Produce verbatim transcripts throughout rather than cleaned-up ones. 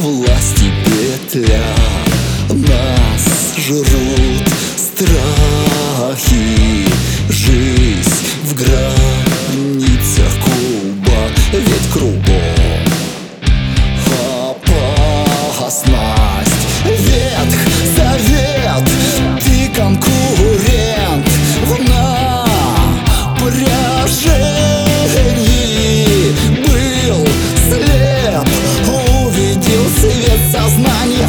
власти петля. Нас жрут страхи, жизнь в границах куба, ведь кругом опасность. Ветх завет, ты конкурент в напряжении. Был слеп, увидел свет сознания в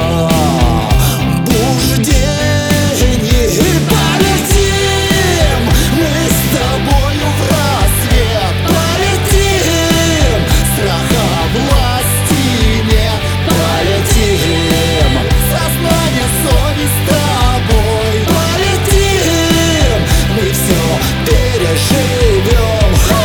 пробуждении. И полетим мы с тобою в рассвет, полетим, страха власти нет, полетим, сознание, совесть с тобой, полетим, мы все переживем.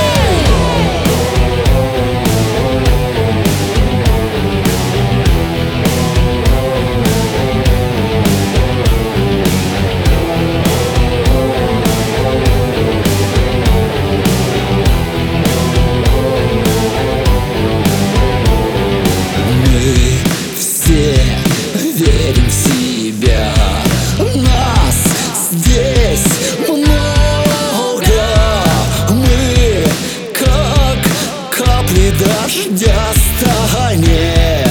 Верим в себя, нас здесь много. Мы как капли дождя станем.